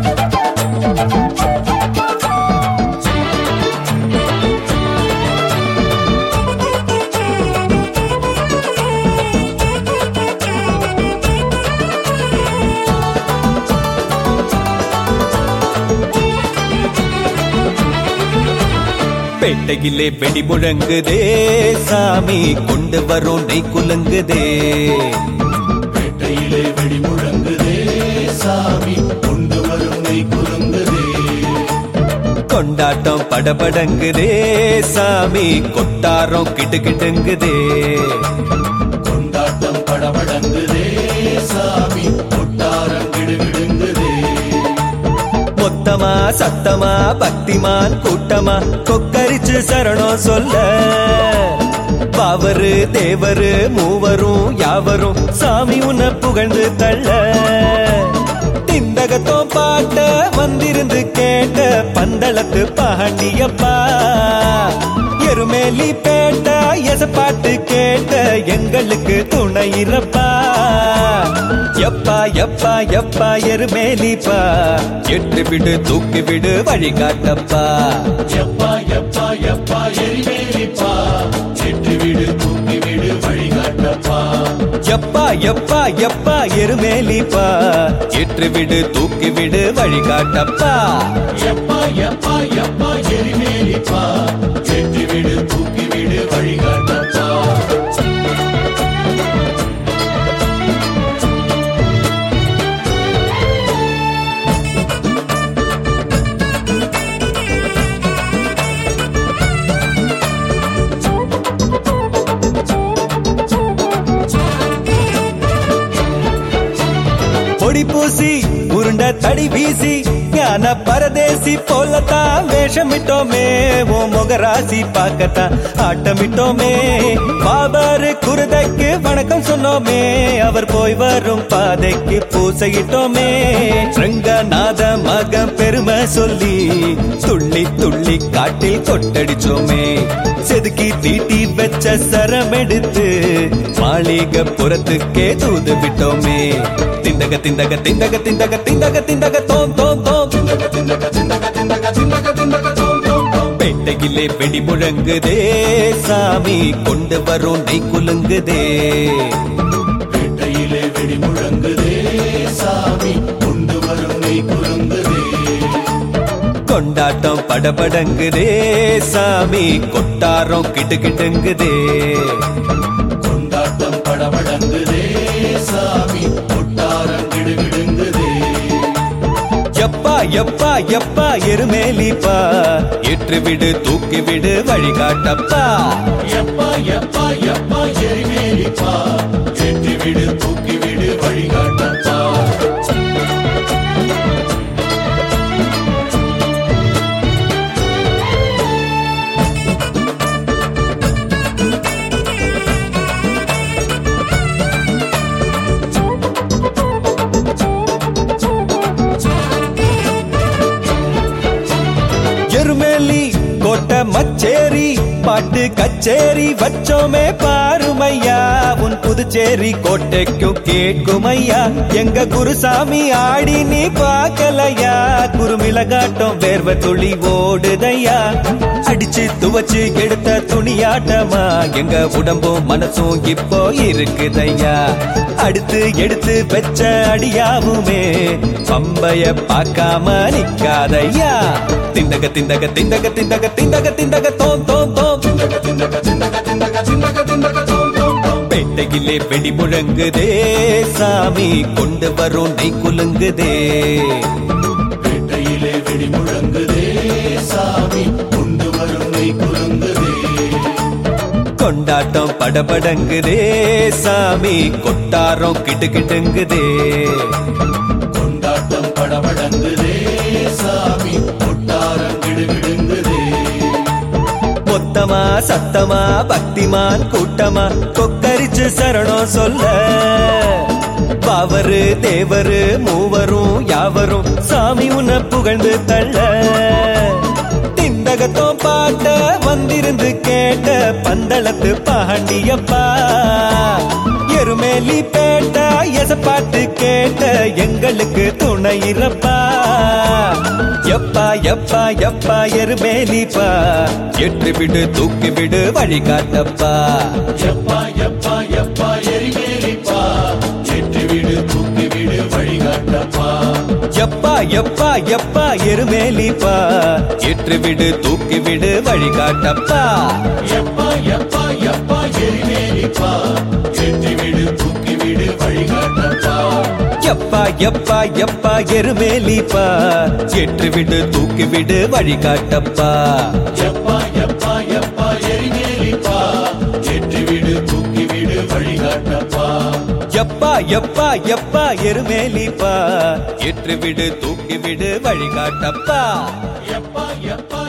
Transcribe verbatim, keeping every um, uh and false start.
பேட்டையிலே வெடி முழங்குதே சாமி கொண்டு வரும் நெய் குலுங்குதே. பேட்டையிலே வெடி முழங்குதே சாமி கொண்டு வரும் நெய் குலுங்குதே. கொண்டாட்டம் படபடங்குதே சாமி கொட்டாரம் கிட்டுக்கிட்டுங்குதே. கொண்டாட்டம் படபடங்குதே சாமி கொட்டாரம் கிடுகிடுங்குதே. மொத்தமா சத்தமா பக்திமான் கூட்டமா கொக்கரிச்சு சரணம் சொல்ல பாவரு தேவரு மூவரும் யாவரும் சாமி உன்னை புகழ்ந்து தள்ள. திண்டகத்தோம் பாட்ட வந்திருந்து கேட்ட பந்தளத்து பாண்டியப்பா எருமேலி பேட்ட எசப்பாட்டு கேட்ட எங்களுக்கு துணையிறப்பா. எப்பா எப்பா எப்பா எருமேலிப்பா எட்டு விடு தூக்கி விடு வழிகாட்டப்பா. எப்பா எப்பா எப்பா எரிமேலிப்பா எட்டு விடு தூக்கி விடு வழிகாட்டப்பா. எப்பா எப்பா எப்பா எருமேலிப்பா எட்டு விடு தூக்கி விடு வழிகாட்டப்பா. எப்பா எப்பா எப்பா எரிமேலிப்பா எட்டு விடு தூக்கி விடு வழிகாட்டப்பா. பொடி பூசி உருண்ட தடி வீசி ஞான பரதேசி போலத்தான் வேஷமிட்டோமே. ஓ முகராசி பார்க்கத்தான் ஆட்டமிட்டோமே. பாபாரு குருதைக்கு வணக்கம் சொன்னோமே. அவர் போய் வரும் பாதைக்கு பூசையிட்டோமே. ரங்கநாத மகன் பெருமை சொல்லி துள்ளி துள்ளி காட்டில் கொட்டடிச்சோமே. செதுக்கி தீட்டி வச்ச சரம் எடுத்து மாளிகை புறத்துக்கே தூது விட்டோமே. திண்டக திண்டக திண்டக திண்டக திண்டக திண்டக தோம் தோம் தோம். பேட்டையிலே வெடி முழங்குதே சாமி கொண்டு வரும் நெய் குலுங்குதே. பேட்டையிலே வெடி முழங்குதே சாமி கொண்டு வரும் நெய் குலுங்குதே. கொண்டாட்டம் படபடங்குதே சாமி கொட்டாரம் கிட்டுக்கிட்டுங்குதே. கொண்டாட்டம் படபடங்குதே சாமி கொட்டாரம் கிடுகிடுங்குதே. எப்பா எப்பா எப்பா எருமேலிப்பா எட்டு விடு தூக்கி விடு வழிகாட்டப்பா. எப்பா எப்பா எப்பா எரிமேலிப்பா எட்டு விடு தூக்கி விடு வழிகாட்டப்பா. எருமேலி கோட்டை மச்சேரி பாட்டு கச்சேரி வச்சோமே பாருமையா. உன் புதுச்சேரி கோட்டைக்கும் கேட்குமையா. எங்க குருசாமி ஆடி நீ பார்க்கலையா. குருமிளகாட்டம் வேர்வ துளி ஓடுதையா. அடிச்சு துவச்சு எடுத்த துணியாட்டமா எங்க உடம்பும் மனசும் இப்போ இருக்குதையா. அடுத்து எடுத்து வச்ச அடியாவுமே பம்பைய பார்க்காம நிக்காதையா. திண்டக திண்டக திண்டக திண்டக திண்டக திண்டக தோம் தோம் தோம். பேட்டையிலே வெடி முழங்குதே சாமி கொண்டு வரும் நெய் குலுங்குதே. பேட்டையிலே வெடி முழங்குதே சாமி கொண்டு வரும் நெய் குலுங்குதே. கொண்டாட்டம் படபடங்குதே சாமி கொட்டாரம் கிட்டுக்கிட்டுங்குதே. கொண்டாட்டம் படபடங்குதே சாமி கொட்டாரம் கிடுகிடுங்குதே. மொத்தமா சத்தமா பக்திமான் கூட்டமா கொக்கரிச்சு சரணம் சொல்ல பாவரு தேவரு மூவரும் யாவரும் சாமி உன்னை புகழ்ந்து தள்ள. திண்டகத்தோம் பாட்ட வந்திருந்து கேட்ட பந்தளத்து பாண்டியப்பா எருமேலி பேட்ட எசப்பாட்டு கேட்ட எங்களுக்கு துணை இறப்பா எப்பா எப்பா எப்பா எருமேலிப்பா எட்டு விடு தூக்கி விடு வழிகாட்டப்பா எப்பா எப்பா எப்பா எரிமேலிப்பா எட்டு விடு தூக்கி விடு வழிகாட்டப்பா எப்பா எப்பா எப்பா எருமேலிப்பா எட்டு விடு தூக்கி விடு வழிகாட்டப்பா எப்பா எப்பா எப்பா எரிமேலிப்பா எட்டு விடு தூக்கி விடு வழிகாட்டப்பா எப்பா எப்பா எப்பா எருமேலிப்பா எட்டு விடு தூக்கி விடு வழிகாட்டப்பா எப்பா எப்பா எப்பா எரிமேலிப்பா எட்டு விடு தூக்கி விடு வழிகாட்டப்பா எப்பா எப்பா எப்பா எருமேலிப்பா எட்டு விடு தூக்கி விடு வழிகாட்டப்பா எப்பா எப்பா